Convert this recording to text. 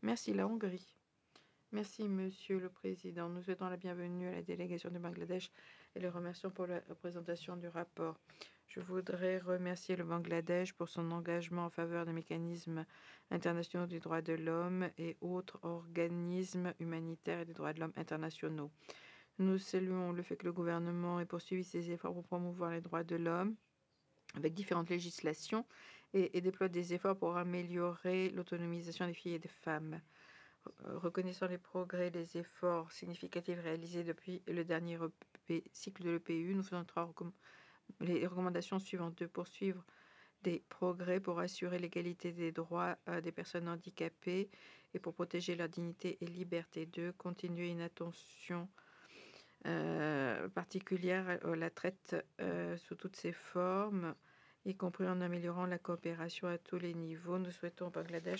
Merci, la Hongrie. Merci, Monsieur le Président. Nous souhaitons la bienvenue à la délégation du Bangladesh et le remercions pour la présentation du rapport. Je voudrais remercier le Bangladesh pour son engagement en faveur des mécanismes internationaux des droits de l'homme et autres organismes humanitaires et des droits de l'homme internationaux. Nous saluons le fait que le gouvernement ait poursuivi ses efforts pour promouvoir les droits de l'homme avec différentes législations et déploie des efforts pour améliorer l'autonomisation des filles et des femmes. Reconnaissant les progrès et les efforts significatifs réalisés depuis le dernier cycle de l'EPU, nous faisons les recommandations suivantes: de poursuivre des progrès pour assurer l'égalité des droits des personnes handicapées et pour protéger leur dignité et liberté; de continuer une attention particulière à la traite sous toutes ses formes, y compris en améliorant la coopération à tous les niveaux. Nous souhaitons au Bangladesh